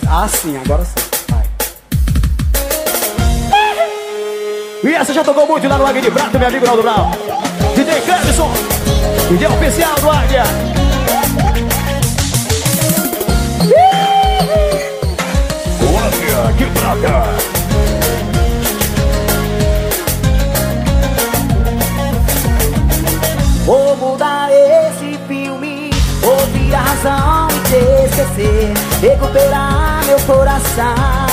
Ah, sim, agora sim. Vai. E essa já tocou muito lá no Águia de Prata, meu amigo Naldo Brown. DJ Clemson, DJ oficial do Águia. O Águia de Prata. Vou mudar esse filme, ouvir a razão e te esquecer, recuperar meu coração,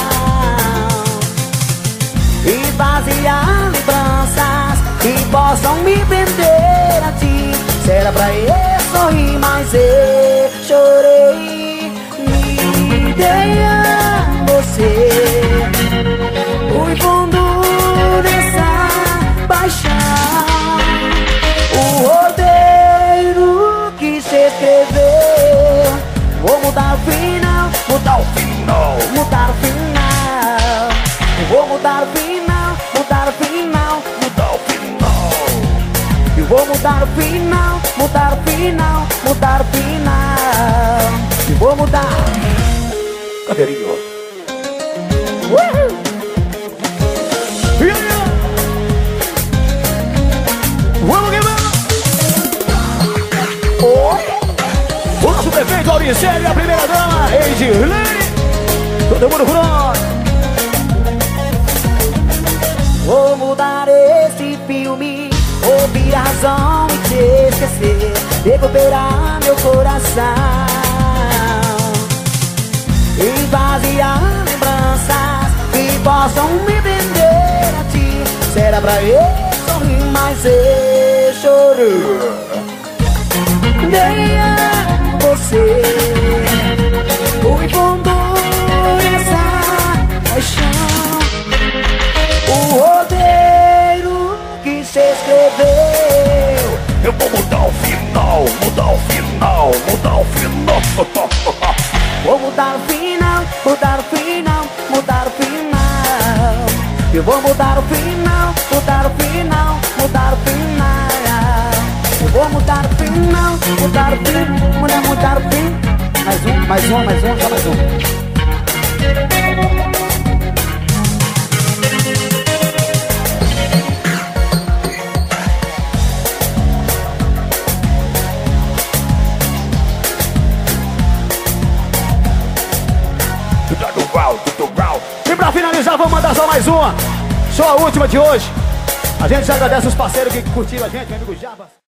esvaziar lembranças que possam me prender a ti. Será pra eu sorrir, mas eu chorei. Me dei a você, o fundo dessa paixão. O roteiro que se escreveu. Vou mudar o final, mudar o final, mudar o final. Eu vou mudar o final, mudar o final, mudar o final. Eu vou mudar o final, mudar o final, mudar o final. Eu vou mudar. Cadeirinho. Vamos que vamos! O nosso prefeito Auricélio e a primeira dama, Edilene. Todo mundo pronto. Vou mudar esse filme, ouvir a razão e te esquecer, recuperar meu coração, esvaziar lembranças que possam me prender a ti. Será pra eu sorrir, mas eu choro. Dei a você o fundo dessa paixão. O roteiro que se escreveu. Eu vou mudar o final, mudar o final, mudar o final. Vou mudar o final, mudar o final, mudar o final. Eu vou mudar o final, mudar o final, mudar o final. Eu vou mudar o final, mudar o final, mudar o final. Mais um, só mais um. E pra finalizar, vamos mandar só mais uma. Só a última de hoje. A gente já agradece os parceiros que curtiram a gente, meu amigo Jabas.